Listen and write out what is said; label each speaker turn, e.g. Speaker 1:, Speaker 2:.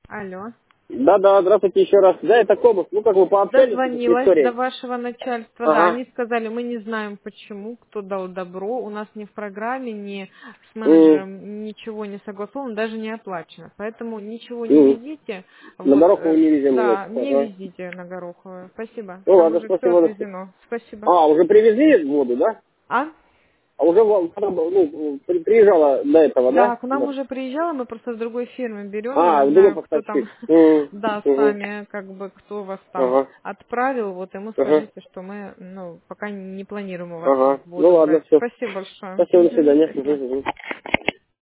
Speaker 1: Алло.
Speaker 2: Да, здравствуйте еще раз. Да, это Кобов. Ну, как вы пообщались с
Speaker 1: Дозвонилась до
Speaker 2: Викторией?
Speaker 1: вашего начальства. Да,
Speaker 2: Ага.
Speaker 1: они сказали, мы не знаем почему, кто дал добро. У нас ни в программе, ни с
Speaker 2: М,
Speaker 1: менеджером ничего не согласовано, даже не оплачено. Поэтому ничего не
Speaker 2: м.
Speaker 1: везите.
Speaker 2: На
Speaker 1: Вот,
Speaker 2: Горохову не везем,
Speaker 1: да,
Speaker 2: значит.
Speaker 1: не
Speaker 2: Ага.
Speaker 1: везите на Гороховую. Спасибо.
Speaker 2: Ну,
Speaker 1: Там
Speaker 2: ладно,
Speaker 1: уже все
Speaker 2: спасибо.
Speaker 1: отвезено. Спасибо.
Speaker 2: А, уже привезли воду, да?
Speaker 1: А?
Speaker 2: А уже приезжала до этого,
Speaker 1: Да,
Speaker 2: да?
Speaker 1: к нам
Speaker 2: Да.
Speaker 1: уже приезжала, мы просто в другой фирме берем, я
Speaker 2: А,
Speaker 1: не
Speaker 2: думаю,
Speaker 1: знаю, кто там,
Speaker 2: поставщик. М,
Speaker 1: да,
Speaker 2: мгм.
Speaker 1: сами, как бы, кто вас там
Speaker 2: Ага,
Speaker 1: отправил, вот ему
Speaker 2: ага,
Speaker 1: скажите, что мы, ну, пока не планируем у вас
Speaker 2: ага. Ну,
Speaker 1: воду
Speaker 2: ладно,
Speaker 1: брать.
Speaker 2: все.
Speaker 1: Спасибо большое.
Speaker 2: Спасибо, до
Speaker 1: Мгм,
Speaker 2: свидания.
Speaker 1: спасибо.
Speaker 2: Мгм, мгм.